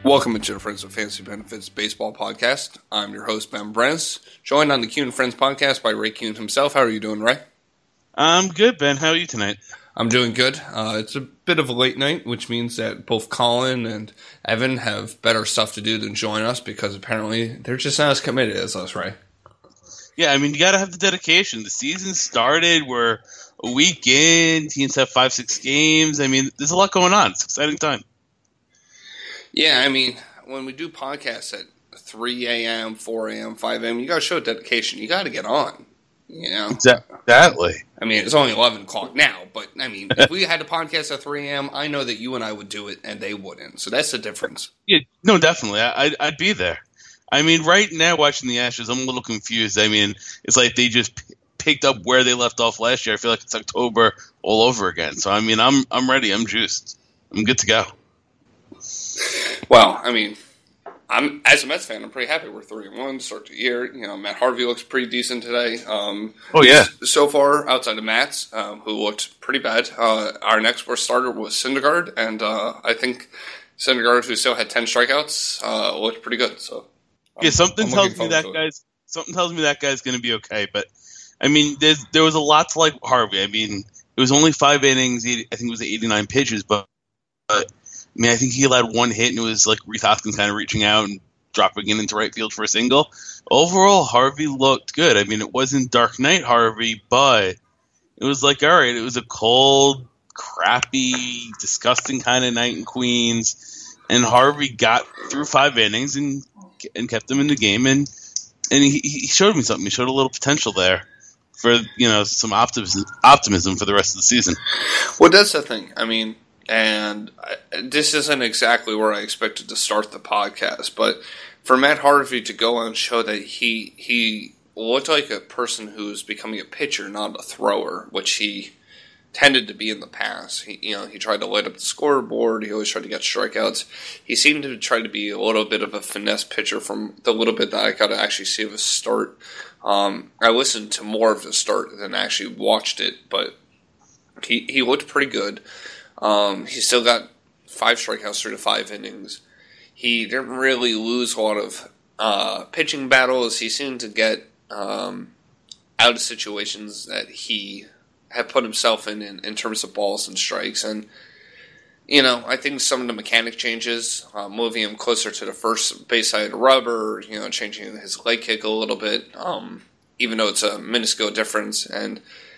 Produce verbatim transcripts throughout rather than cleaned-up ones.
Welcome to the Friends of Fantasy Benefits Baseball Podcast. I'm your host, Ben Brennis, joined on the Q and Friends podcast by Ray Kuhn himself. How are you doing, Ray? I'm good, Ben. How are you tonight? I'm doing good. Uh, it's a bit of a late night, which means that both Colin and Evan have better stuff to do than join us because apparently they're just not as committed as us, Ray. Yeah, I mean, you got to have the dedication. The season started. We're a week in. Teams have five, six games. I mean, there's a lot going on. It's an exciting time. Yeah, I mean, when we do podcasts at three a.m., four a.m., five a.m., you got to show dedication. You got to get on, you know? Exactly. I mean, it's only eleven o'clock now, but, I mean, if we had a podcast at three a.m., I know that you and I would do it, and they wouldn't. So that's the difference. Yeah, no, definitely. I, I'd, I'd be there. I mean, right now, watching the Astros, I'm a little confused. I mean, it's like they just p- picked up where they left off last year. I feel like it's October all over again. So, I mean, I'm I'm ready. I'm juiced. I'm good to go. Well, I mean, I'm as a Mets fan, I'm pretty happy we're three and one to start the year. You know, Matt Harvey looks pretty decent today. Um, oh yeah. So far, outside of Matt's, um, who looked pretty bad, uh, our next worst starter was Syndergaard, and uh, I think Syndergaard, who still had ten strikeouts, uh, looked pretty good. So yeah, something I'm tells me that guy's something tells me that guy's going to be okay. But I mean, there's there was a lot to like Harvey. I mean, it was only five innings. eighty, I think it was eighty-nine pitches, but. but I mean, I think he allowed one hit, and it was like Reese Hoskins kind of reaching out and dropping it into right field for a single. Overall, Harvey looked good. I mean, it wasn't Dark Knight Harvey, but it was like, all right, it was a cold, crappy, disgusting kind of night in Queens, and Harvey got through five innings and and kept them in the game, and and he, he showed me something. He showed a little potential there for, you know, some optimism, optimism for the rest of the season. Well, that's the thing. I mean, and I, this isn't exactly where I expected to start the podcast, but for Matt Harvey to go on and show that he he looked like a person who's becoming a pitcher, not a thrower, which he tended to be in the past. He, you know, he tried to light up the scoreboard. He always tried to get strikeouts. He seemed to try to be a little bit of a finesse pitcher from the little bit that I got to actually see of his start. Um, I listened to more of the start than actually watched it, but he, he looked pretty good. Um, he still got five strikeouts through the five innings. He didn't really lose a lot of uh, pitching battles. He seemed to get um, out of situations that he had put himself in, in in terms of balls and strikes. And, you know, I think some of the mechanic changes, uh, moving him closer to the first base side of the rubber, you know, changing his leg kick a little bit, um, even though it's a minuscule difference, and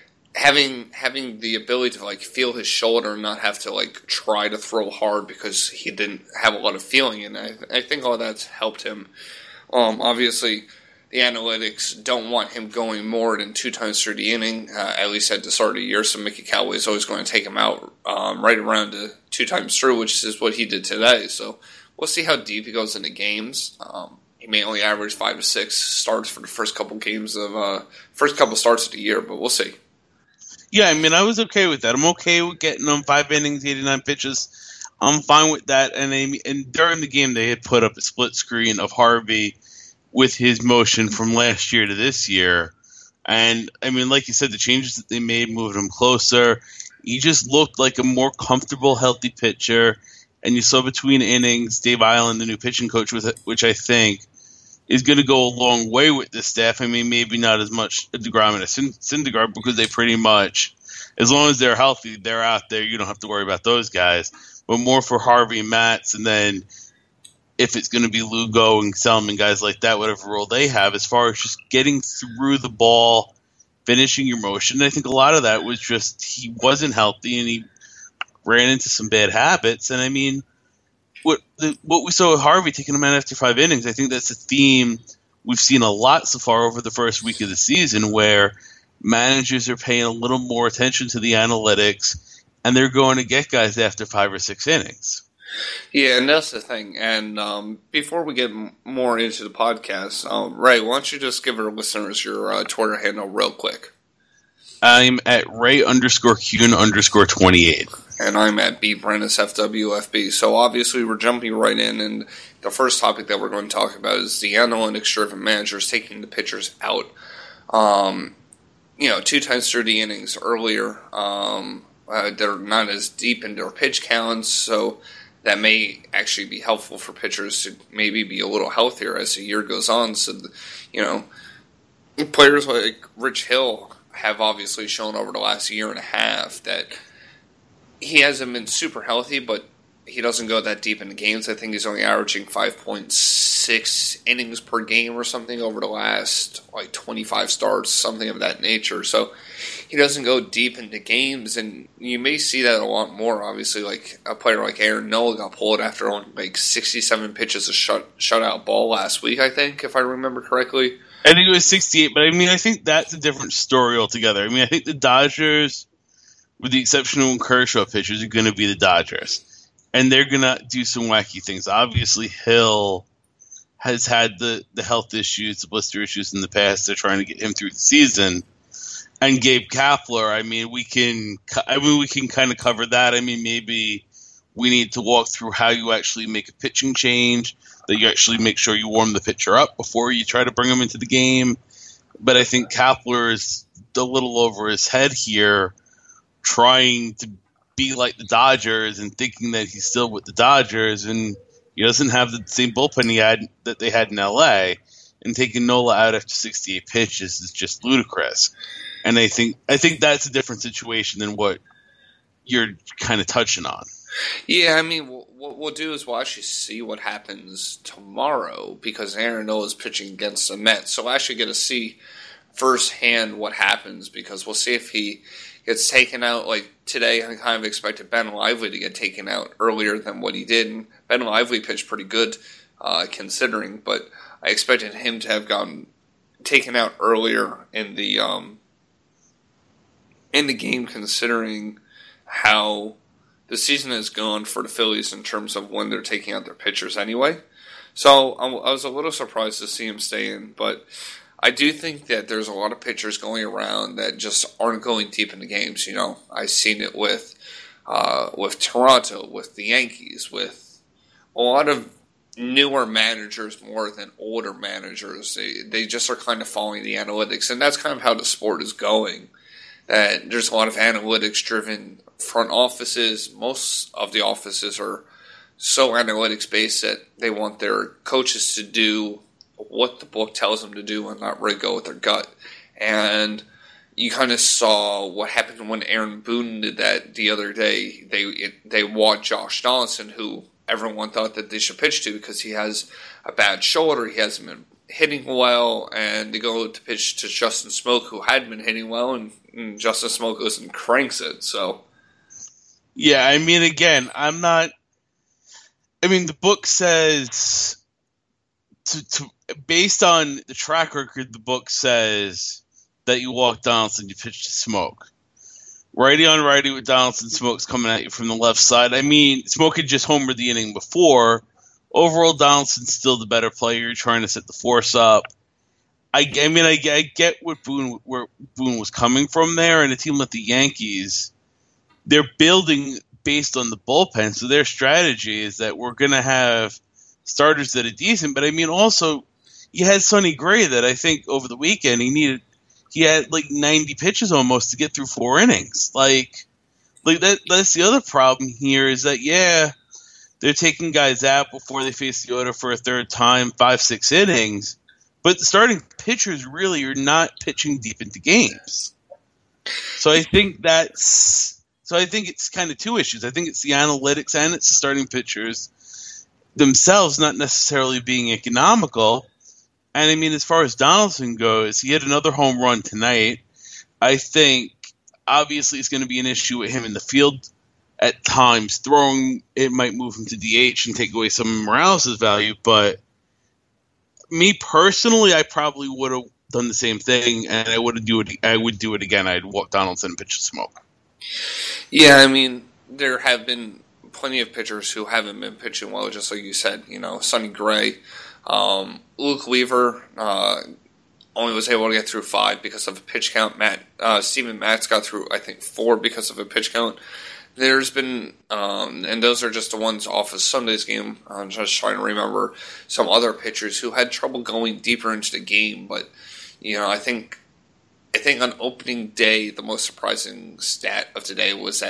Having having the ability to like feel his shoulder and not have to like try to throw hard because he didn't have a lot of feeling in it. I, I think all that's helped him. Um, obviously, the analytics don't want him going more than two times through the inning, uh, at least at the start of the year. So Mickey Callaway is always going to take him out um, right around to two times through, which is what he did today. So we'll see how deep he goes into games. Um, he may only average five to six starts for the first couple games of uh, first couple starts of the year, but we'll see. Yeah, I mean, I was okay with that. I'm okay with getting them five innings, eighty-nine pitches. I'm fine with that. And they, and during the game, they had put up a split screen of Harvey with his motion from last year to this year. And, I mean, like you said, the changes that they made moved him closer. He just looked like a more comfortable, healthy pitcher. And you saw between innings, Dave Island, the new pitching coach, with which I think is going to go a long way with this staff. I mean, maybe not as much DeGrom and a Syndergaard because they pretty much, as long as they're healthy, they're out there. You don't have to worry about those guys. But more for Harvey and Matz, and then if it's going to be Lugo and Selman, guys like that, whatever role they have, as far as just getting through the ball, finishing your motion. I think a lot of that was just he wasn't healthy and he ran into some bad habits. And, I mean, What the, what we saw with Harvey taking him out after five innings, I think that's a theme we've seen a lot so far over the first week of the season, where managers are paying a little more attention to the analytics, and they're going to get guys after five or six innings. Yeah, and that's the thing. And um, before we get m- more into the podcast, um, Ray, why don't you just give our listeners your uh, Twitter handle real quick? I'm at Ray underscore Kuhn underscore twenty-eight. And I'm at B Brennis F W F B. So obviously we're jumping right in, and the first topic that we're going to talk about is the analytics-driven managers taking the pitchers out. Um, you know, two times through the innings earlier, um, uh, they're not as deep in their pitch counts, so that may actually be helpful for pitchers to maybe be a little healthier as the year goes on. So, you know, players like Rich Hill have obviously shown over the last year and a half that he hasn't been super healthy, but he doesn't go that deep into games. I think he's only averaging five point six innings per game or something over the last like twenty-five starts, something of that nature. So he doesn't go deep into games, and you may see that a lot more. Obviously, like a player like Aaron Nola got pulled after only like sixty-seven pitches of shut shutout ball last week, I think, if I remember correctly. I think it was sixty-eight, but I mean, I think that's a different story altogether. I mean, I think the Dodgers, with the exception of Kershaw pitchers, are going to be the Dodgers. And they're going to do some wacky things. Obviously, Hill has had the, the health issues, the blister issues in the past. They're trying to get him through the season. And Gabe Kapler, I mean, we can I mean, we can kind of cover that. I mean, maybe we need to walk through how you actually make a pitching change, that you actually make sure you warm the pitcher up before you try to bring him into the game. But I think Kapler is a little over his head here, trying to be like the Dodgers and thinking that he's still with the Dodgers, and he doesn't have the same bullpen he had that they had in L A. And taking Nola out after sixty-eight pitches is just ludicrous. And I think I think that's a different situation than what you're kind of touching on. Yeah, I mean, what we'll do is we'll actually see what happens tomorrow, because Aaron Nola is pitching against the Mets. So we'll actually get to see firsthand what happens, because we'll see if he gets taken out. Like today, I kind of expected Ben Lively to get taken out earlier than what he did. And Ben Lively pitched pretty good, uh, considering, but I expected him to have gotten taken out earlier in the um, in the game, considering how the season has gone for the Phillies in terms of when they're taking out their pitchers anyway. So I was a little surprised to see him stay in, but I do think that there's a lot of pitchers going around that just aren't going deep into games. You know, I've seen it with uh, with Toronto, with the Yankees, with a lot of newer managers more than older managers. They they just are kind of following the analytics, and that's kind of how the sport is going. That there's a lot of analytics-driven front offices. Most of the offices are so analytics-based that they want their coaches to do what the book tells them to do and not really go with their gut. And you kind of saw what happened when Aaron Boone did that the other day. They it, they walked Josh Donaldson, who everyone thought that they should pitch to because he has a bad shoulder, he hasn't been hitting well, and they go to pitch to Justin Smoak, who had been hitting well, and, and Justin Smoak goes and cranks it. So, yeah, I mean, again, I'm not. I mean, the book says to, to based on the track record, the book says that you walk Donaldson, you pitch to Smoak. Righty on righty with Donaldson, Smoak's coming at you from the left side. I mean, Smoak had just homered the inning before. Overall, Donaldson's still the better player. You're trying to set the force up. I, I mean, I, I get what Boone, where Boone was coming from there, and a team like the Yankees, they're building based on the bullpen. So their strategy is that we're going to have starters that are decent. But I mean, also, you had Sonny Gray that I think over the weekend he needed. He had like ninety pitches almost to get through four innings. Like, like that. That's the other problem here is that yeah. They're taking guys out before they face the order for a third time, five, six innings. But the starting pitchers really are not pitching deep into games. So I think that's so I think it's kind of two issues. I think it's the analytics and it's the starting pitchers themselves not necessarily being economical. And I mean, as far as Donaldson goes, he had another home run tonight. I think obviously it's going to be an issue with him in the field. At times, throwing it might move him to D H and take away some of Morales' value. But me personally, I probably would have done the same thing, and I would do it. I would do it again. I'd walk Donaldson and pitch to Smoak. Yeah, I mean, there have been plenty of pitchers who haven't been pitching well, just like you said. You know, Sonny Gray, um, Luke Weaver uh, only was able to get through five because of a pitch count. Matt uh, Steven Matz got through, I think, four because of a pitch count. There's been, um, and those are just the ones off of Sunday's game. I'm just trying to remember some other pitchers who had trouble going deeper into the game. But, you know, I think I think on opening day, the most surprising stat of today was that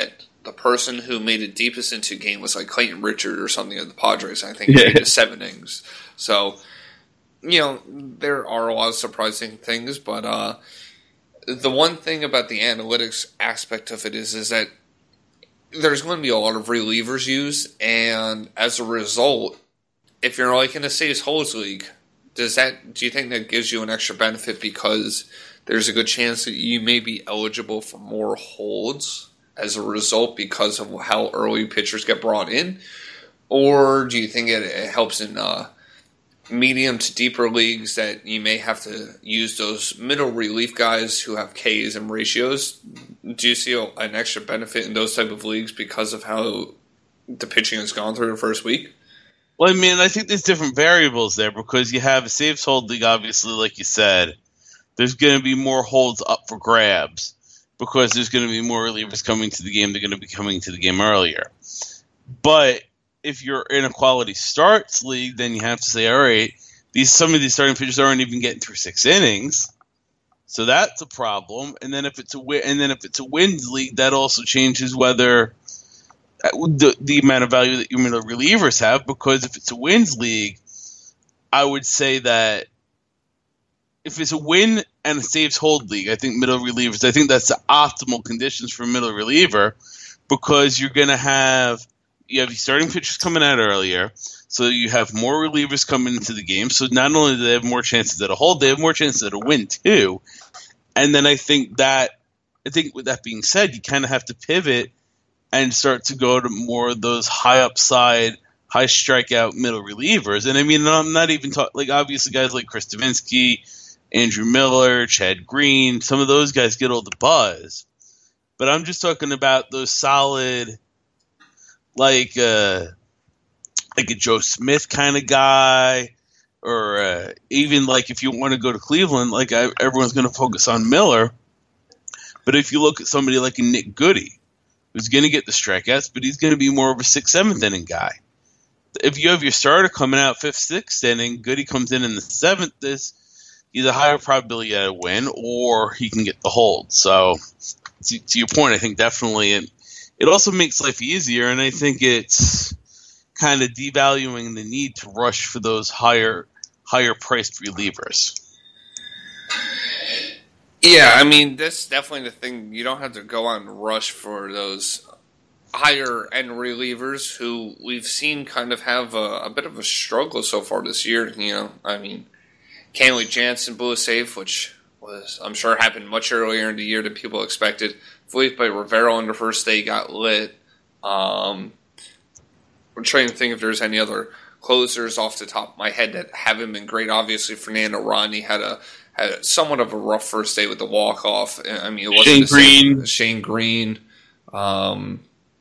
the person who made it deepest into a game was like Clayton Richard or something of the Padres. I think Yeah. he did seven innings. So, you know, there are a lot of surprising things, but uh, the one thing about the analytics aspect of it is, is that there's going to be a lot of relievers used, and as a result, if you're like in a saves holds league, does that do you think that gives you an extra benefit because there's a good chance that you may be eligible for more holds as a result because of how early pitchers get brought in? Or do you think it, it helps in uh, medium to deeper leagues that you may have to use those middle relief guys who have Ks and ratios? Do you see a, an extra benefit in those type of leagues because of how the pitching has gone through the first week? Well, I mean, I think there's different variables there because you have a saves hold league, obviously, like you said. There's going to be more holds up for grabs because there's going to be more relievers coming to the game. They're going to be coming to the game earlier. But if you're in a quality starts league, then you have to say, all right, these some of these starting pitchers aren't even getting through six innings, so that's a problem. And then if it's a win, and then if it's a wins league, that also changes whether the the amount of value that your middle relievers have. Because if it's a wins league, I would say that if it's a win and a saves hold league, I think middle relievers. I think that's the optimal conditions for a middle reliever because you're going to have. You have your starting pitchers coming out earlier, so you have more relievers coming into the game. So not only do they have more chances at a hold, they have more chances at a win too. And then I think that, I think with that being said, you kind of have to pivot and start to go to more of those high upside, high strikeout middle relievers. And I mean, I'm not even talking like obviously guys like Chris Davinsky, Andrew Miller, Chad Green. Some of those guys get all the buzz, but I'm just talking about those solid. Like uh, like a Joe Smith kind of guy, or uh, even like if you want to go to Cleveland, like I, everyone's going to focus on Miller. But if you look at somebody like a Nick Goody, who's going to get the strikeouts, but he's going to be more of a sixth, seventh inning guy. If you have your starter coming out fifth, sixth inning, Goody comes in in the seventh, this he's a higher probability at a win, or he can get the hold. So to, to your point, I think definitely it. It also makes life easier, and I think it's kind of devaluing the need to rush for those higher, higher-priced relievers. Yeah, I mean, that's definitely the thing. You don't have to go out and rush for those higher-end relievers who we've seen kind of have a, a bit of a struggle so far this year. You know, I mean, Kenley Jansen blew a save, which was, I'm sure, happened much earlier in the year than people expected. Felipe Rivera on the first day got lit. Um, I'm trying to think if there's any other closers off the top of my head that haven't been great. Obviously, Fernando Rodney had a had somewhat of a rough first day with the walk off. I mean, it wasn't Shane the same. Green. Shane Green. Um,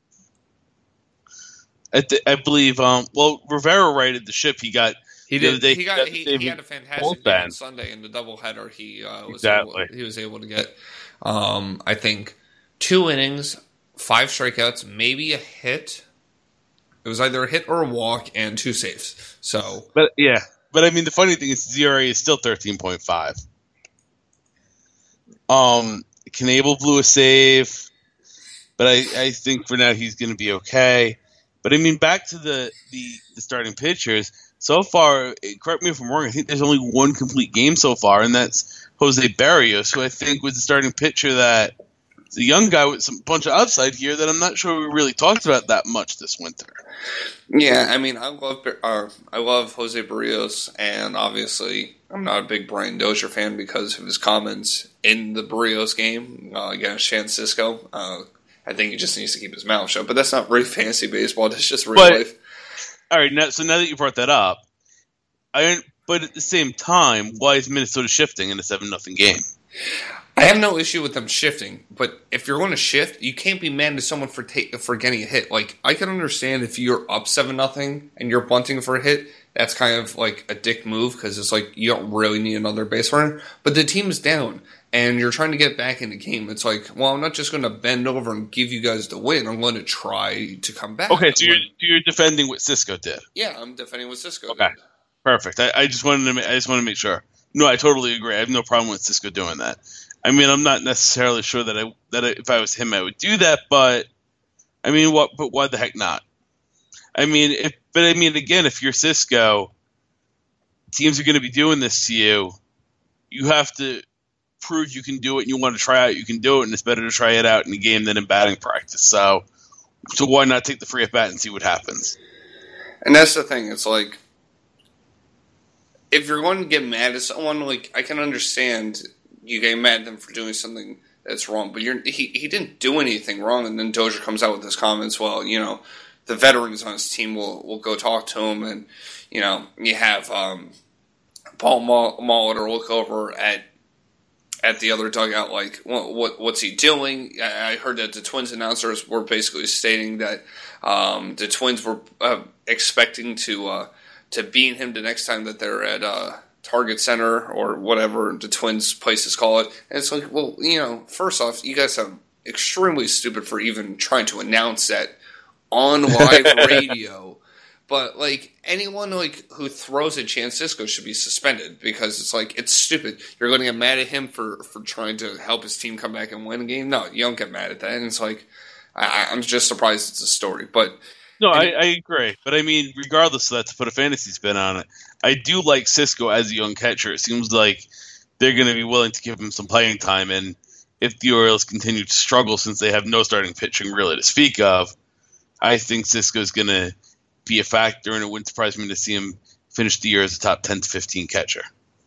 I, th- I believe. Um, well, Rivera righted the ship. He got. he did. They, He got. He, he had a fantastic game on Sunday in the doubleheader. He uh, was exactly. able, he was able to get. Um, I think. Two innings, five strikeouts, maybe a hit. It was either a hit or a walk, and two saves. So, but yeah, but I mean, the funny thing is, Z R A is still thirteen point five. Um, Knebel blew a save, but I, I think for now he's going to be okay. But I mean, back to the, the, the starting pitchers. So far, correct me if I'm wrong, I think there's only one complete game so far, and that's Jose Barrios, who I think was the starting pitcher that. The young guy with some bunch of upside here that I'm not sure we really talked about that much this winter. Yeah, I mean, I love uh, I love Jose Barrios, and obviously I'm not a big Brian Dozier fan because of his comments in the Barrios game uh, against San Francisco. Uh, I think he just needs to keep his mouth shut, but that's not really fantasy baseball. That's just real but, life. All right, now, so now that you brought that up, I but at the same time, why is Minnesota shifting in a seven nothing game? I have no issue with them shifting, but if you're going to shift, you can't be mad at someone for ta- for getting a hit. Like, I can understand if you're up seven nothing and you're bunting for a hit, that's kind of like a dick move because it's like you don't really need another base runner. But the team's down and you're trying to get back in the game. It's like, well, I'm not just going to bend over and give you guys the win. I'm going to try to come back. Okay, so you're, you're defending what Cisco did. Yeah, I'm defending what Cisco okay. did. Perfect. I, I just wanted to. Ma- I just want to make sure. No, I totally agree. I have no problem with Cisco doing that. I mean, I'm not necessarily sure that I that I, if I was him, I would do that, but I mean, what? But why the heck not? I mean, if but I mean, again, if you're Cisco, teams are going to be doing this to you. You have to prove you can do it, and you want to try out. You can do it, and it's better to try it out in the game than in batting practice. So, so why not take the free at bat and see what happens? And that's the thing. It's like, if you're going to get mad at someone, like, I can understand you getting mad at them for doing something that's wrong, but you're he he didn't do anything wrong. And then Dozier comes out with his comments. Well, you know, the veterans on his team will will go talk to him, and you know, you have um, Paul Molitor look over at at the other dugout, like, what, what what's he doing? I heard that the Twins announcers were basically stating that um, the Twins were uh, expecting to uh, to beat him the next time that they're at uh, Target Center or whatever the Twins places call it. And it's like, well, you know, first off, you guys are extremely stupid for even trying to announce that on live radio. But, like, anyone, like, who throws at Chance Sisco should be suspended because it's, like, it's stupid. You're going to get mad at him for, for trying to help his team come back and win a game? No, you don't get mad at that. And it's, like, I, I'm just surprised it's a story. But No, I, I agree. But, I mean, regardless of that, to put a fantasy spin on it, I do like Sisco as a young catcher. It seems like they're going to be willing to give him some playing time. And if the Orioles continue to struggle since they have no starting pitching really to speak of, I think Sisco's going to be a factor, and it wouldn't surprise me to see him finish the year as a top ten to fifteen catcher.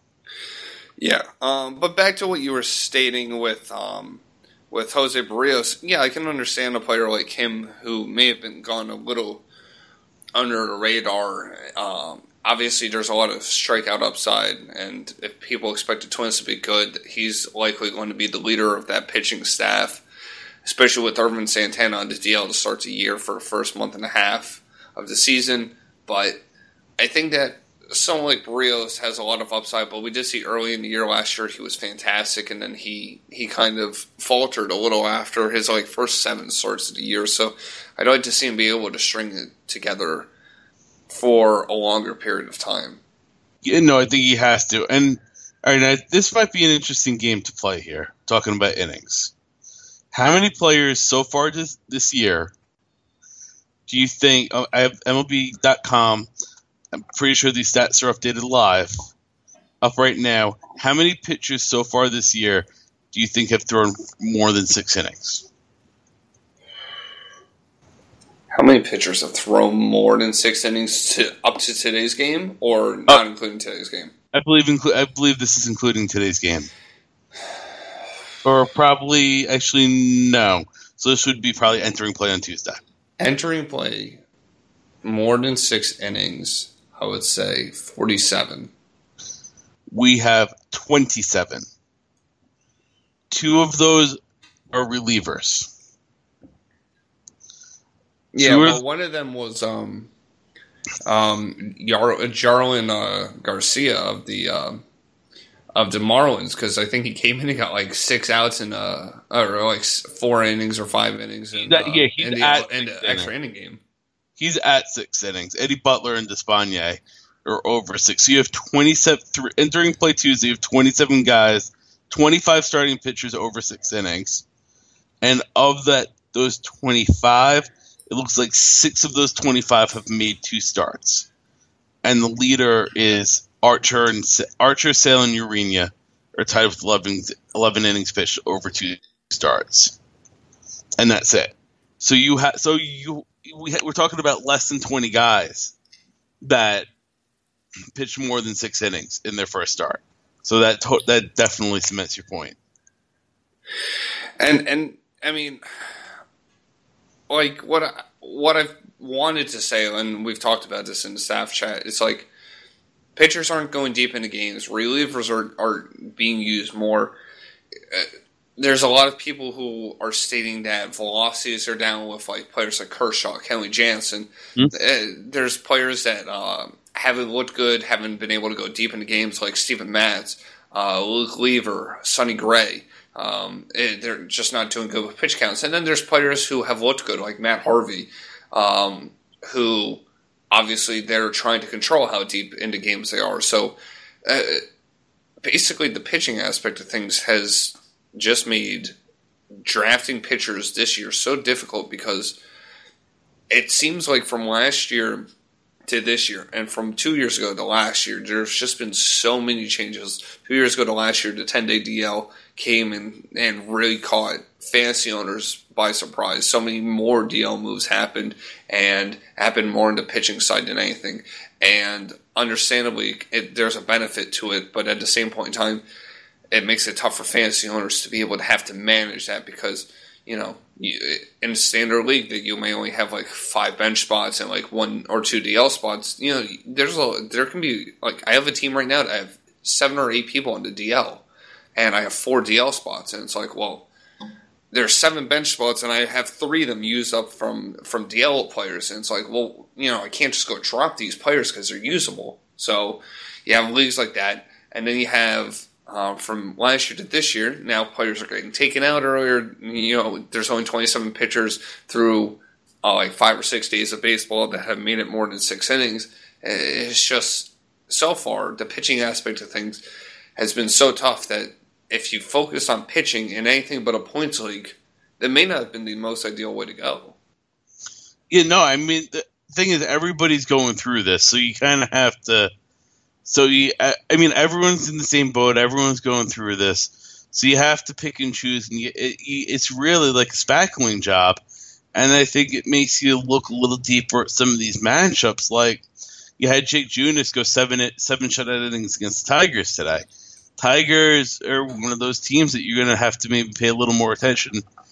Yeah, um, but back to what you were stating with um, with Jose Barrios, yeah, I can understand a player like him who may have been gone a little under the radar. Um, obviously, there's a lot of strikeout upside, and if people expect the Twins to be good, he's likely going to be the leader of that pitching staff, especially with Ervin Santana on the D L to start the year for the first month and a half of the season. But I think that someone like Barrios has a lot of upside, but we did see early in the year last year he was fantastic, and then he, he kind of faltered a little after his like first seven starts of the year. So I'd like to see him be able to string it together for a longer period of time. Yeah, no, I think he has to. And all right, now, this might be an interesting game to play here, talking about innings. How many players so far this, this year do you think, oh, I have M L B dot com, I'm pretty sure these stats are updated live, up right now. How many pitchers so far this year do you think have thrown more than six innings? How many pitchers have thrown more than six innings to up to today's game, or not uh, including today's game? I believe inclu- I believe this is including today's game. Or probably, actually, no. So this would be probably entering play on Tuesday. Entering play, more than six innings, I would say forty-seven. We have twenty-seven. Two of those are relievers. Yeah, Two well, one of them was um, um, Yar- Jarlin uh, Garcia of the uh, of the Marlins, because I think he came in and got like six outs in uh, or like four innings or five innings in, that, yeah, he's uh, in the, at in the extra inning game. He's at six innings. Eddie Butler and Despaigne are over six. So you have twenty-seven th- entering play Tuesday. You have twenty-seven guys, twenty-five starting pitchers over six innings, and of that, those twenty-five, it looks like six of those twenty-five have made two starts, and the leader is Archer and Archer, Sale, and Urena are tied with eleven, eleven innings pitched over two starts, and that's it. So you have so you we ha- we're talking about less than twenty guys that pitched more than six innings in their first start. So that to- that definitely cements your point. And and I mean, like what I, what I've wanted to say, and we've talked about this in the staff chat. It's like pitchers aren't going deep into games. Relievers are are being used more. Uh, There's a lot of people who are stating that velocities are down with like players like Kershaw, Kenley Jansen. Mm-hmm. Uh, there's players that uh, haven't looked good, haven't been able to go deep into games like Steven Matz, uh, Luke Lever, Sonny Gray. Um, it, they're just not doing good with pitch counts. And then there's players who have looked good, like Matt Harvey, um, who obviously they're trying to control how deep into games they are. So uh, basically the pitching aspect of things has just made drafting pitchers this year so difficult because it seems like from last year to this year, and from two years ago to last year, there's just been so many changes. Two years ago to last year, the ten-day D L came and, and really caught fantasy owners by surprise. So many more D L moves happened, and happened more on the pitching side than anything. And understandably, it, there's a benefit to it, but at the same point in time, it makes it tough for fantasy owners to be able to have to manage that because, you know, you, in a standard league that you may only have like five bench spots and like one or two D L spots. You know, there's a there can be like I have a team right now that I have seven or eight people on the D L, and I have four D L spots, and it's like, well, there's seven bench spots, and I have three of them used up from from D L players, and it's like, well, you know, I can't just go drop these players because they're usable. So you have leagues like that, and then you have. Uh, from last year to this year, now players are getting taken out earlier. You know, there's only twenty-seven pitchers through uh, like five or six days of baseball that have made it more than six innings. It's just, so far, the pitching aspect of things has been so tough that if you focus on pitching in anything but a points league, that may not have been the most ideal way to go. Yeah, no, I mean, the thing is, everybody's going through this, so you kind of have to... So, you, I, I mean, everyone's in the same boat. Everyone's going through this. So you have to pick and choose. And you, it, it's really like a spackling job. And I think it makes you look a little deeper at some of these matchups. Like, you had Jake Junis go seven seven shutout innings against the Tigers today. Tigers are one of those teams that you're going to have to maybe pay a little more attention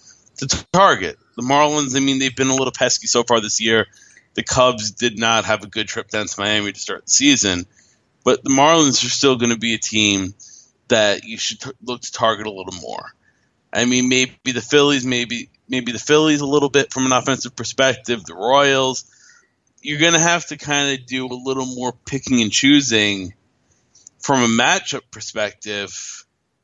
to target. The Marlins, I mean, they've been a little pesky so far this year. The Cubs did not have a good trip down to Miami to start the season. But the Marlins are still going to be a team that you should t- look to target a little more. I mean, maybe the Phillies, maybe maybe the Phillies a little bit from an offensive perspective, the Royals. You're going to have to kind of do a little more picking and choosing from a matchup perspective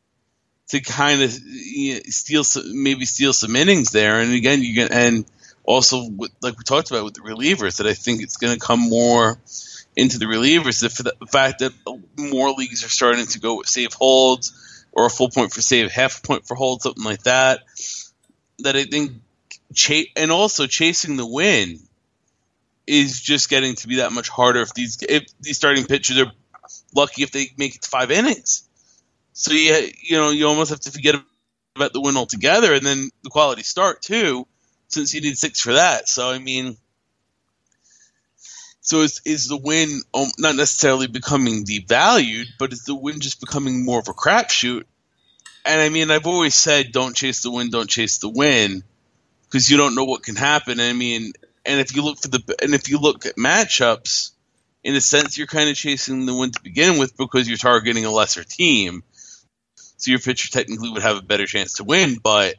to kind of you know, steal some, maybe steal some innings there. And again, you can and also with, like we talked about with the relievers, that I think it's going to come more into the relievers, the, the fact that more leagues are starting to go with save holds or a full point for save, half a point for hold, something like that. That I think, cha- and also chasing the win is just getting to be that much harder if these if these starting pitchers are lucky if they make it to five innings. So you you know you almost have to forget about the win altogether, and then the quality start too, since you need six for that. So I mean. So is, is the win um, not necessarily becoming devalued, but is the win just becoming more of a crapshoot? And I mean, I've always said, don't chase the win, don't chase the win, because you don't know what can happen. I mean, and if you look for the and if you look at matchups, in a sense, you're kind of chasing the win to begin with because you're targeting a lesser team. So your pitcher technically would have a better chance to win, but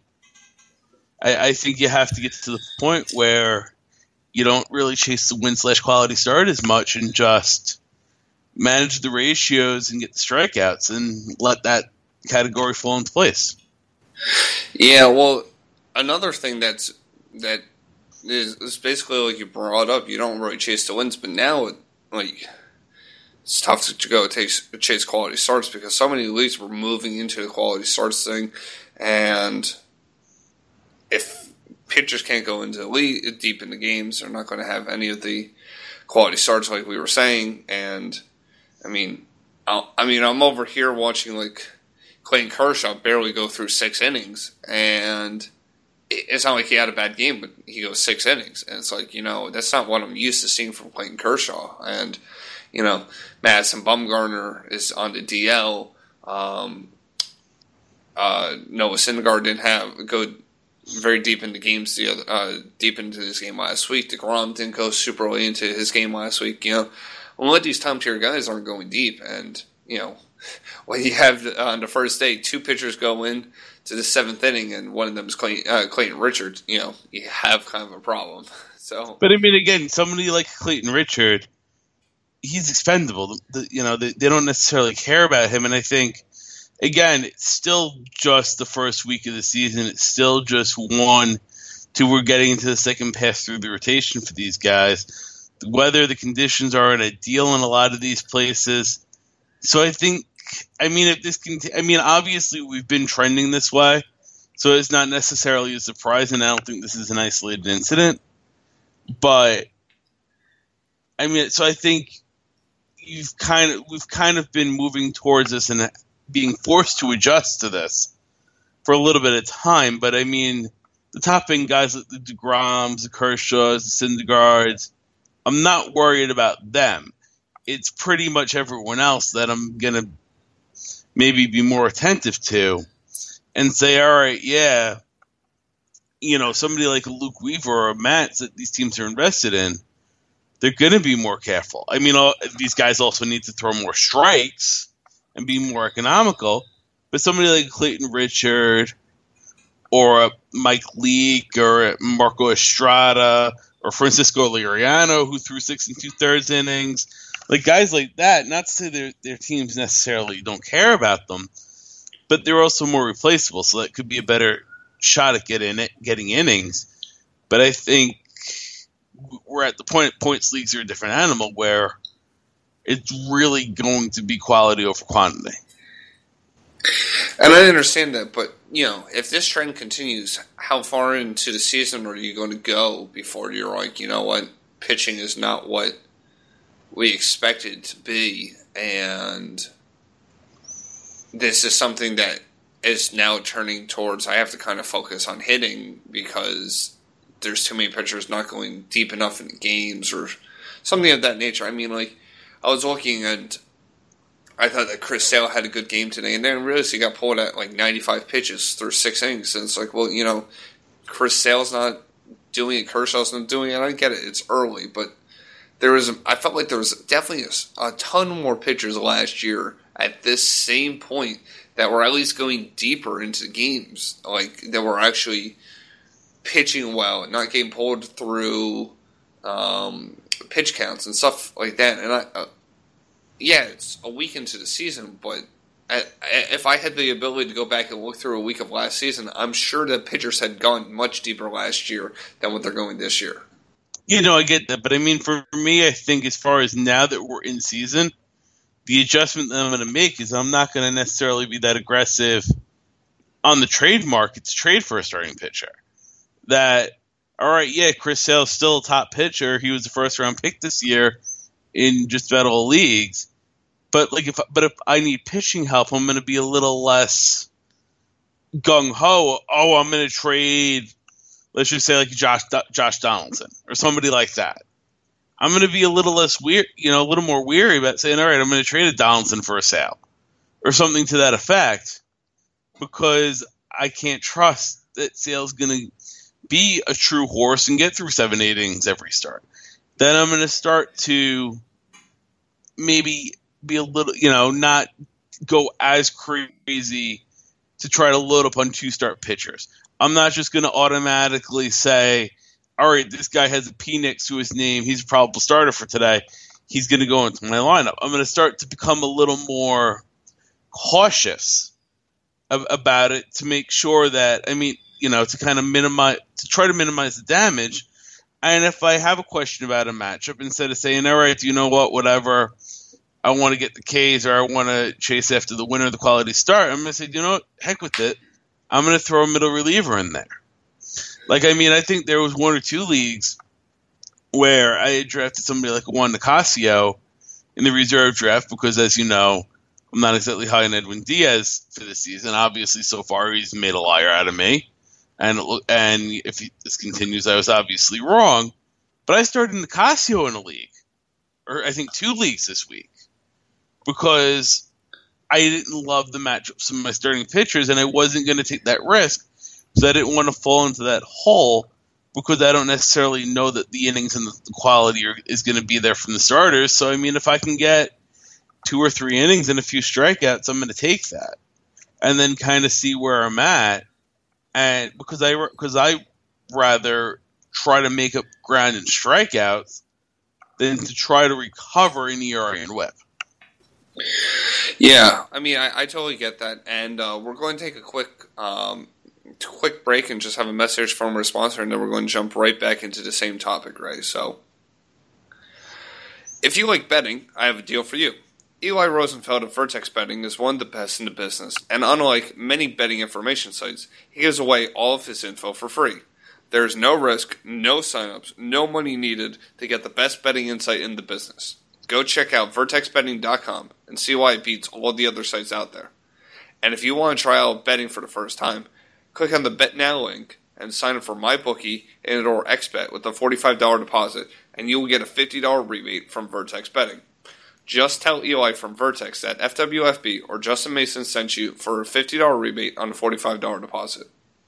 I, I think you have to get to the point where you don't really chase the win slash quality start as much and just manage the ratios and get the strikeouts and let that category fall into place. Yeah, well, another thing that's that is, is basically like you brought up, you don't really chase the wins, but now like it's tough to go chase, chase quality starts because so many leagues were moving into the quality starts thing, and if pitchers can't go into the league deep in the games, they're not going to have any of the quality starts like we were saying. And I mean, I'll, I mean, I'm over here watching like Clayton Kershaw barely go through six innings, and it's not like he had a bad game, but he goes six innings, and it's like, you know, that's not what I'm used to seeing from Clayton Kershaw. And you know, Madison Bumgarner is on the D L. Um, uh, Noah Syndergaard didn't have go very deep into games the other, uh, deep into his game last week. DeGrom didn't go super early into his game last week. You know, a lot of these top tier guys aren't going deep, and you know, when you have uh, on the first day two pitchers go in to the seventh inning, and one of them is Clayton, uh, Clayton Richard, you know, you have kind of a problem. So, but I mean, again, somebody like Clayton Richard, he's expendable. The, you know, they, they don't necessarily care about him, and I think. Again, it's still just the first week of the season. It's still just one, two. We're getting into the second pass through the rotation for these guys. The weather, the conditions aren't ideal in a lot of these places. So I think, I mean, if this can, I mean, obviously we've been trending this way, so it's not necessarily a surprise, and I don't think this is an isolated incident. But I mean, so I think you've kind of we've kind of been moving towards this and being forced to adjust to this for a little bit of time. But I mean, the top end guys like the DeGroms, the Kershaws, the Syndergaards, I'm not worried about them. It's pretty much everyone else that I'm going to maybe be more attentive to and say, all right, yeah, you know, somebody like a Luke Weaver or a Matz that these teams are invested in, they're going to be more careful. I mean, all, these guys also need to throw more strikes and be more economical. But somebody like Clayton Richard or a Mike Leake or a Marco Estrada or Francisco Liriano, who threw six and two-thirds innings, like guys like that, not to say their their teams necessarily don't care about them, but they're also more replaceable, so that could be a better shot at getting it, getting innings. But I think we're at the point points leagues are a different animal where it's really going to be quality over quantity. And I understand that, but you know, if this trend continues, how far into the season are you going to go before you're like, you know what, pitching is not what we expected it to be, and this is something that is now turning towards, I have to kind of focus on hitting because there's too many pitchers not going deep enough in games or something of that nature. I mean, like, I was looking and I thought that Chris Sale had a good game today, and then I realized he got pulled at like ninety-five pitches through six innings, and it's like, well, you know, Chris Sale's not doing it, Kershaw's not doing it. I get it, it's early, but there was, I felt like there was definitely a, a ton more pitchers last year at this same point that were at least going deeper into games, like that were actually pitching well, not getting pulled through um, pitch counts and stuff like that. And I, uh, yeah, it's a week into the season, but I, I, if I had the ability to go back and look through a week of last season, I'm sure that pitchers had gone much deeper last year than what they're going this year. You know, I get that, but I mean, for me, I think as far as now that we're in season, the adjustment that I'm going to make is I'm not going to necessarily be that aggressive on the trade market to trade for a starting pitcher. That, all right, yeah, Chris Sale's still a top pitcher. He was the first round pick this year in just about all leagues. But like, if but if I need pitching help, I'm going to be a little less gung ho. Oh, I'm going to trade, let's just say like Josh Josh Donaldson or somebody like that. I'm going to be a little less weird, you know, a little more weary about saying, all right, I'm going to trade a Donaldson for a Sale or something to that effect, because I can't trust that Sale's going to be a true horse and get through seven, eight innings every start. Then I'm going to start to maybe be a little, you know, not go as crazy to try to load up on two-start pitchers. I'm not just going to automatically say, all right, this guy has a P next to his name, he's a probable starter for today, he's going to go into my lineup. I'm going to start to become a little more cautious ab- about it to make sure that, I mean, you know, to kind of minimize, to try to minimize the damage. And if I have a question about a matchup, instead of saying, all right, you know what, whatever, I want to get the K's or I want to chase after the winner of the quality start, I'm going to say, you know what, heck with it. I'm going to throw a middle reliever in there. Like, I mean, I think there was one or two leagues where I had drafted somebody like Juan Nicasio in the reserve draft because, as you know, I'm not exactly high on Edwin Diaz for this season. Obviously, so far, he's made a liar out of me. And and if he, this continues, I was obviously wrong. But I started Nicasio in a league, or I think two leagues this week, because I didn't love the matchups of my starting pitchers, and I wasn't going to take that risk. So I didn't want to fall into that hole because I don't necessarily know that the innings and the quality are, is going to be there from the starters. So, I mean, if I can get two or three innings and a few strikeouts, I'm going to take that and then kind of see where I'm at. And because I, because I rather try to make up ground in strikeouts than to try to recover in E R A and whip. Yeah, I mean, I, I totally get that. And uh, we're going to take a quick um, quick break and just have a message from our sponsor, and then we're going to jump right back into the same topic, Ray. So, if you like betting, I have a deal for you. Eli Rosenfeld of Vertex Betting is one of the best in the business, and unlike many betting information sites, he gives away all of his info for free. There's no risk, no signups, no money needed to get the best betting insight in the business. Go check out vertex betting dot com and see why it beats all the other sites out there. And if you want to try out betting for the first time, click on the Bet Now link and sign up for MyBookie and or X Bet with a forty-five dollars deposit, and you will get a fifty dollars rebate from Vertex Betting. Just tell Eli from Vertex that F W F B or Justin Mason sent you for a fifty dollars rebate on a forty-five dollars deposit.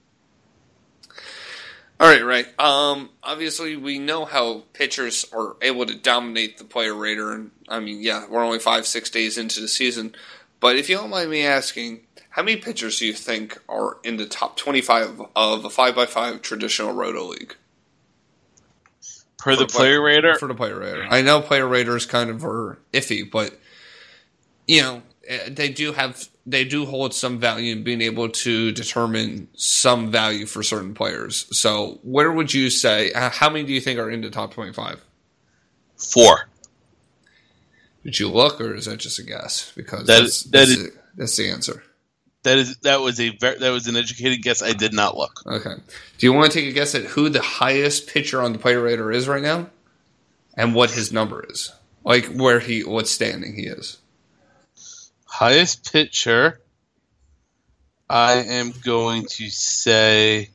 All right, right. Um, obviously, we know how pitchers are able to dominate the player rater. And I mean, yeah, we're only five, six days into the season. But if you don't mind me asking, how many pitchers do you think are in the top twenty-five of a five by five traditional Roto League? Per the, the player play, rater? For the player rater. I know player raters kind of are iffy, but, you know, they do have... They do hold some value in being able to determine some value for certain players. So, where would you say? How many do you think are in the top twenty-five? Four. Did you look, or is that just a guess? Because that that's, is, that that's, is, the, that's the answer. That is that was a very, that was an educated guess. I did not look. Okay. Do you want to take a guess at who the highest pitcher on the player rater is right now, and what his number is? Like where he, what standing he is. Highest pitcher, I am going to say,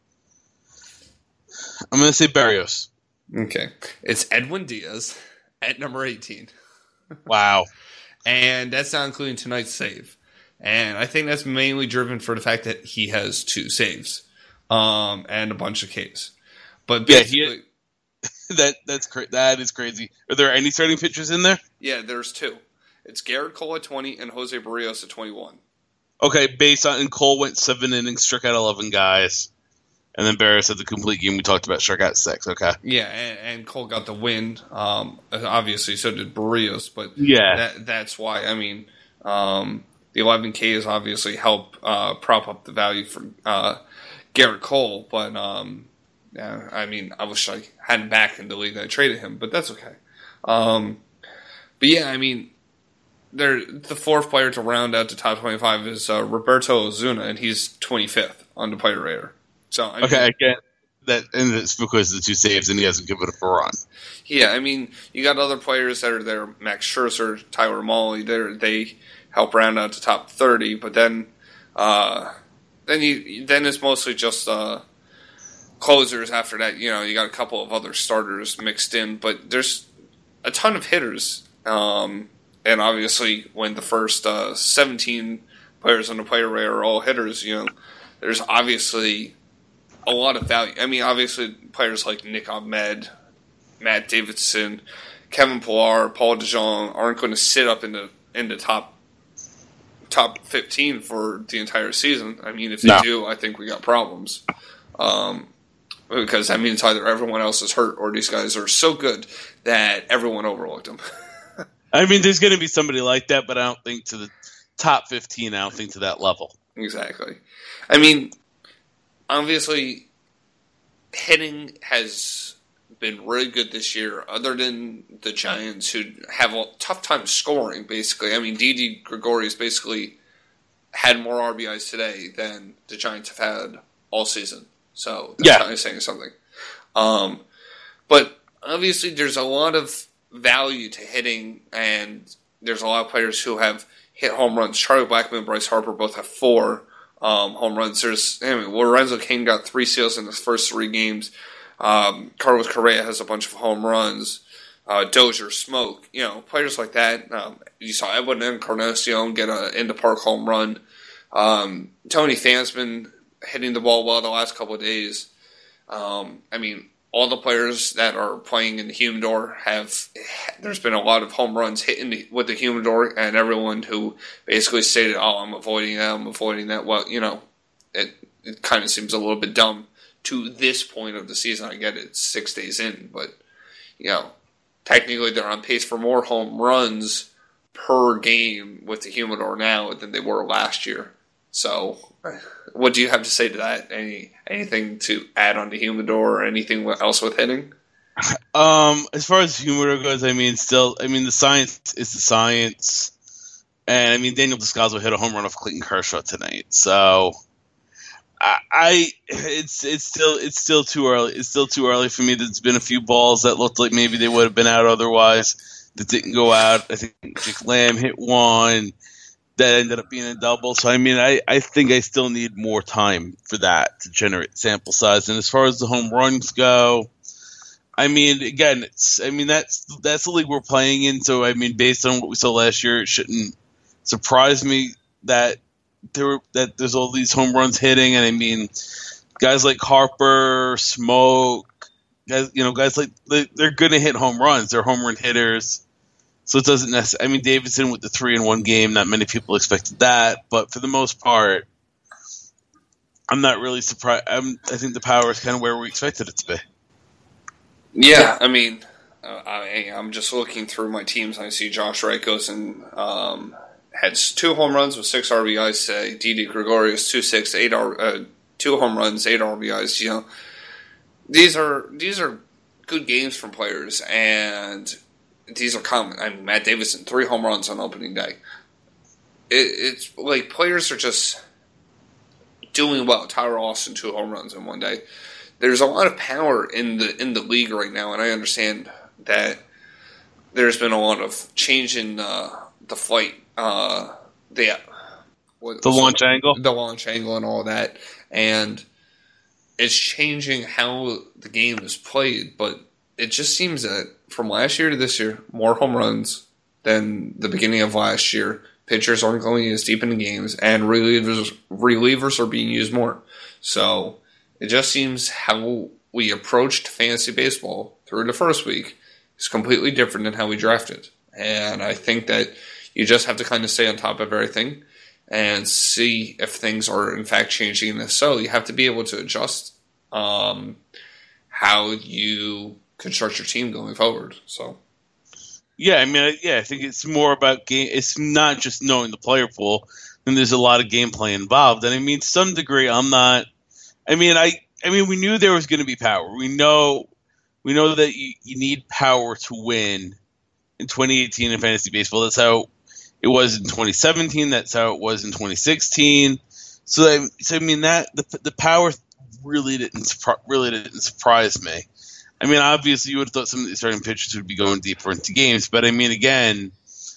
I'm going to say Berrios. Okay. It's Edwin Diaz at number eighteen. Wow. And that's not including tonight's save. And I think that's mainly driven for the fact that he has two saves um, and a bunch of Ks. But basically, yeah, he, that that's cra- that is crazy. Are there any starting pitchers in there? Yeah, there's two. It's Garrett Cole at twenty and Jose Barrios at twenty-one. Okay, based on and Cole went seven innings, struck out eleven guys, and then Barrios had the complete game we talked about, struck out six. Okay, yeah, and, and Cole got the win. Um, obviously, so did Barrios, but yeah, that, that's why. I mean, um, the eleven Ks obviously help uh, prop up the value for uh, Garrett Cole, but um, yeah, I mean, I wish I had him back in the league that I traded him, but that's okay. Um, but yeah, I mean. There, the fourth player to round out the top twenty-five is uh, Roberto Ozuna, and he's twenty-fifth on the player rater. So I mean, okay, I get that, and it's because of the two saves, and he hasn't given it a run. Yeah, I mean, you got other players that are there, Max Scherzer, Tyler Mahle. They they help round out the top thirty, but then, uh, then you then it's mostly just uh, closers. After that, you know, you got a couple of other starters mixed in, but there's a ton of hitters. Um, And obviously, when the first uh, seventeen players on the player rater are all hitters, you know, there's obviously a lot of value. I mean, obviously, players like Nick Ahmed, Matt Davidson, Kevin Pillar, Paul DeJong aren't going to sit up in the in the top top fifteen for the entire season. I mean, if they no. do, I think we got problems. Um, because I mean, it's either everyone else is hurt or these guys are so good that everyone overlooked them. I mean, there's going to be somebody like that, but I don't think to the top fifteen, I don't think to that level. Exactly. I mean, obviously, hitting has been really good this year, other than the Giants, who have a tough time scoring, basically. I mean, Didi Gregorius basically had more R B Is today than the Giants have had all season. So that's yeah. kind of saying something. Um, but obviously, there's a lot of value to hitting, and there's a lot of players who have hit home runs. Charlie Blackmon and Bryce Harper both have four um, home runs. There's I mean, Lorenzo Cain got three steals in his first three games. Um, Carlos Correa has a bunch of home runs. Uh, Dozier, Smoke, you know, players like that. Um, you saw Edwin Encarnacion get an in the park home run. Um, Tony Phan's been hitting the ball well the last couple of days. Um, I mean, all the players that are playing in the Humidor have, there's been a lot of home runs hit in the, with the Humidor, and everyone who basically stated, oh, I'm avoiding that, I'm avoiding that. Well, you know, it, it kind of seems a little bit dumb to this point of the season. I get it, it's six days in, but, you know, technically they're on pace for more home runs per game with the Humidor now than they were last year. So, what do you have to say to that? Any anything to add on to Humidor or anything else with hitting? Um, as far as Humidor goes, I mean, still, I mean, the science is the science, and I mean, Daniel Descalso hit a home run off Clayton Kershaw tonight. So, I, I it's it's still it's still too early. It's still too early for me. There's been a few balls that looked like maybe they would have been out otherwise that didn't go out. I think Jake Lamb hit one that ended up being a double. So I mean, I, I think I still need more time for that to generate sample size. And as far as the home runs go, I mean, again, it's I mean that's that's the league we're playing in. So I mean, based on what we saw last year, it shouldn't surprise me that there were, that there's all these home runs hitting. And I mean, guys like Harper, Smoke, guys, you know, guys like they're going to hit home runs. They're home run hitters. So it doesn't necessarily. I mean, Davidson with the three in one game. Not many people expected that, but for the most part, I'm not really surprised. I'm, I think the power is kind of where we expected it to be. Yeah, I mean, uh, I, I'm just looking through my teams. And I see Josh Reikos and um, had two home runs with six R B Is today. Didi Gregorius two six eight uh, two home runs, eight R B Is. You know, these are these are good games from players, and these are common. I mean, Matt Davidson three home runs on opening day. It, it's like players are just doing well. Tyler Austin two home runs in one day. There's a lot of power in the in the league right now, and I understand that there's been a lot of change in uh, the flight, uh, the what, the launch angle, the launch angle, and all that, and it's changing how the game is played. But it just seems that from last year to this year, more home runs than the beginning of last year. Pitchers aren't going as deep into games, and relievers relievers are being used more. So it just seems how we approached fantasy baseball through the first week is completely different than how we drafted. And I think that you just have to kind of stay on top of everything and see if things are in fact changing. And if so, you have to be able to adjust um, how you construct your team going forward. So, yeah, I mean, yeah, I think it's more about game. It's not just knowing the player pool. And there's a lot of gameplay involved. And I mean, to some degree, I'm not. I mean, I, I mean, we knew there was going to be power. We know, we know that you, you need power to win in twenty eighteen in fantasy baseball. That's how it was in twenty seventeen. That's how it was in twenty sixteen. So, I, so I mean, that the the power really didn't really didn't surprise me. I mean, obviously, you would have thought some of these starting pitchers would be going deeper into games, but I mean, again,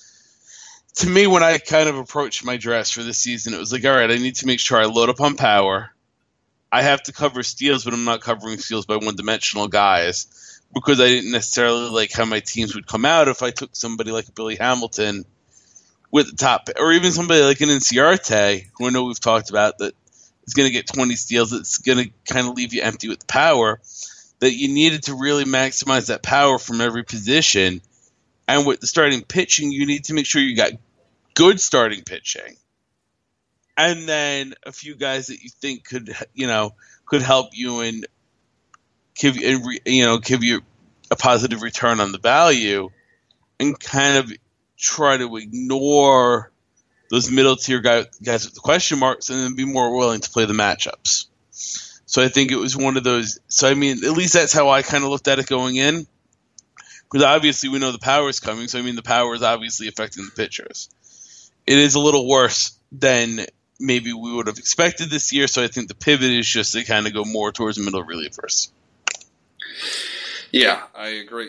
to me, when I kind of approached my drafts for this season, it was like, all right, I need to make sure I load up on power. I have to cover steals, but I'm not covering steals by one-dimensional guys because I didn't necessarily like how my teams would come out if I took somebody like Billy Hamilton with the top, or even somebody like an Inciarte, who I know we've talked about, that is going to get twenty steals. That's going to kind of leave you empty with the power. That you needed to really maximize that power from every position, and with the starting pitching, you need to make sure you got good starting pitching. And then a few guys that you think could, you know, could help you and give you, you know, give you a positive return on the value, and kind of try to ignore those middle tier guys, guys with the question marks, and then be more willing to play the matchups. So I think it was one of those. So I mean, at least that's how I kind of looked at it going in, because obviously we know the power is coming. So I mean, the power is obviously affecting the pitchers. It is a little worse than maybe we would have expected this year, so I think the pivot is just to kind of go more towards middle relievers. Yeah, I agree.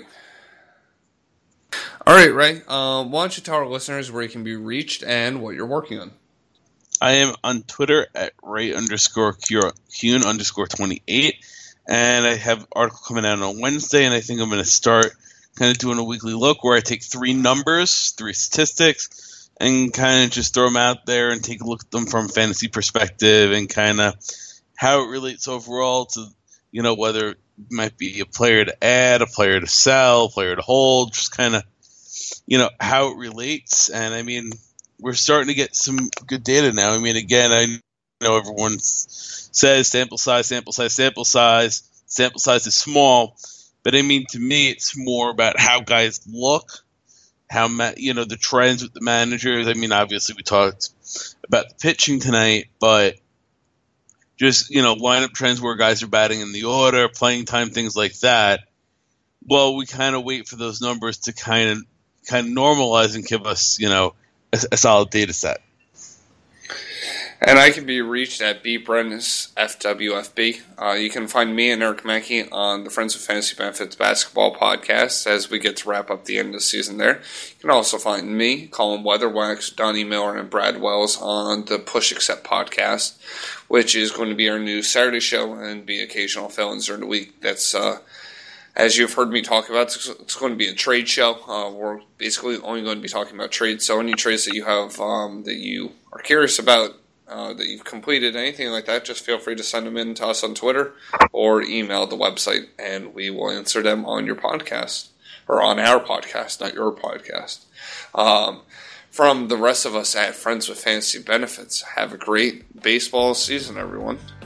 All right, Ray, uh, why don't you tell our listeners where you can be reached and what you're working on? I am on Twitter at Ray underscore Kuhn underscore twenty-eight, and I have an article coming out on Wednesday, and I think I'm going to start kind of doing a weekly look where I take three numbers, three statistics, and kind of just throw them out there and take a look at them from a fantasy perspective and kind of how it relates overall to, you know, whether it might be a player to add, a player to sell, a player to hold, just kind of, you know, how it relates. And, I mean, we're starting to get some good data now. I mean, again, I know everyone says sample size, sample size, sample size. Sample size is small. But, I mean, to me, it's more about how guys look, how, ma- you know, the trends with the managers. I mean, obviously we talked about the pitching tonight, but just, you know, lineup trends where guys are batting in the order, playing time, things like that. Well, we kind of wait for those numbers to kind of kind of normalize and give us, you know, a, a solid data set. And I can be reached at B Brennis F W F B. Uh, you can find me and Eric Mackey on the Friends with Fantasy Benefits Basketball podcast as we get to wrap up the end of the season there. You can also find me, Colin Weatherwax, Donnie Miller, and Brad Wells on the Push Accept podcast, which is going to be our new Saturday show and be occasional fill-ins during the week. That's, uh, as you've heard me talk about, it's, it's going to be a trade show. Uh, we're basically only going to be talking about trades. So any trades that you have um, that you are curious about, Uh, that you've completed, anything like that, just feel free to send them in to us on Twitter or email the website, and we will answer them on your podcast, or on our podcast, not your podcast. Um, from the rest of us at Friends with Fantasy Benefits, have a great baseball season, everyone.